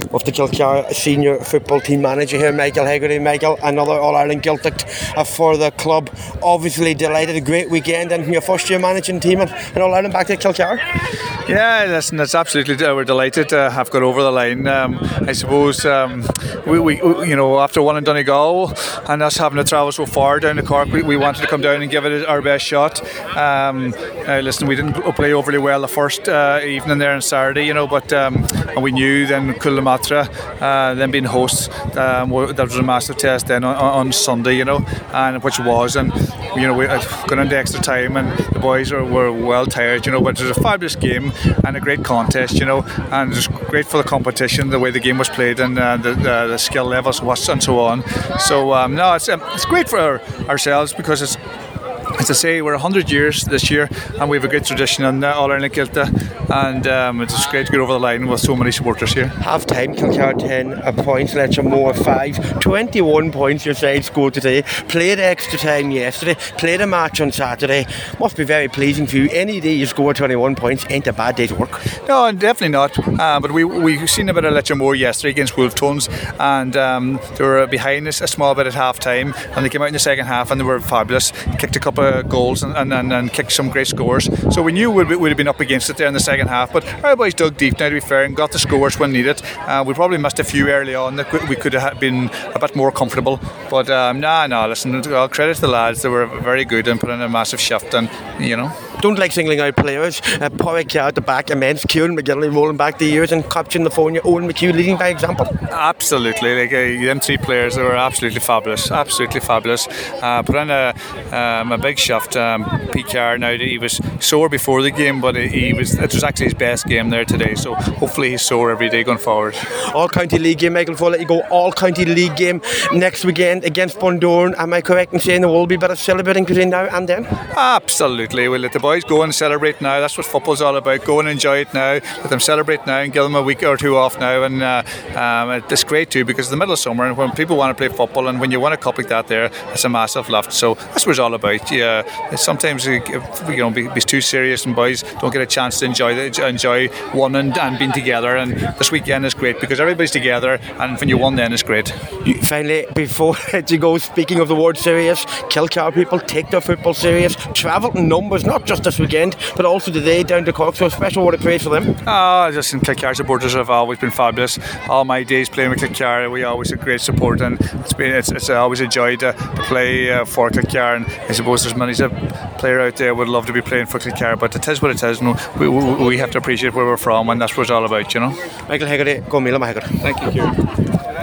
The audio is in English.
of the Kilcar senior football team manager here, Michael Hegarty. Michael, another All-Ireland Celtic for the club. Obviously delighted, a great weekend, and your first year managing team in All-Ireland back to Kilcar. Yeah, listen, it's absolutely, we're delighted to have got over the line. I suppose we you know, after one in Donegal and us having to travel so far down to Cork, we wanted to come down and give it our best shot. Listen, we didn't play overly well the first evening there on Saturday, you know, but and we knew then Coolamatra, then being hosts, that was a massive test then on Sunday, you know, and which was, and you know, we had gone into extra time and the boys were well tired, you know, but it was a fabulous game and a great contest, you know, and it was great for the competition, the way the game was played and the skill levels and so on. So no, it's great for ourselves because it's, as I say, we're 100 years this year and we have a great tradition in All-Ireland Kilta, and it's great to get over the line with so many supporters here. Half time, Kilcar 10 points, Letchermore 5, 21 points your side scored today. Played extra time yesterday, played a match on Saturday. Must be very pleasing for you. Any day you score 21 points ain't a bad day's work. No, definitely not. But we seen a bit of Letchermore yesterday against Wolftones, and they were behind us a small bit at half time, and they came out in the second half and they were fabulous. Kicked a couple of goals and kicked some great scores. So we knew we'd have been up against it there in the second half, but our boys dug deep now, to be fair, and got the scores when needed. We probably missed a few early on that we could have been a bit more comfortable, but listen, all credit to the lads. They were very good and put in a massive shift, and you know, don't like singling out players. Porrick at the back, immense. Kieran McGinley rolling back the years and capturing the phone. Owen McHugh leading by example. Absolutely, like them three players, they were absolutely fabulous. Put in a big shift. PKR, now he was sore before the game, but it was actually his best game there today. So hopefully he's sore every day going forward. All County League game, Michael. Before I let you go, All County League game next weekend against Bundoran. Am I correct in saying there will be a bit of celebrating between now and then? Absolutely. We'll let the boys go and celebrate now. That's what football's all about. Go and enjoy it now. Let them celebrate now and give them a week or two off now. And it's great too, because it's the middle of summer and when people want to play football and when you win a cup like that there, it's a massive lift. So that's what it's all about. Yeah, sometimes be too serious and boys don't get a chance to enjoy one and being together. And this weekend is great because everybody's together, and when you won then it's great. Finally, before you go, speaking of the word serious, Kilcar people take their football serious. Travel in numbers, not just this weekend, but also today down to Cork. So a special word of praise for them. Just in Kilcar supporters have always been fabulous. All my days playing with Kilcar, we always had great support, and it's always a joy to play for Kilcar. And I suppose there's many a player out there would love to be playing for Kilcar, but it is what it is. No, we have to appreciate where we're from, and that's what it's all about, you know. Michael Hegarty, go Míle Maith. Thank you, Kieran.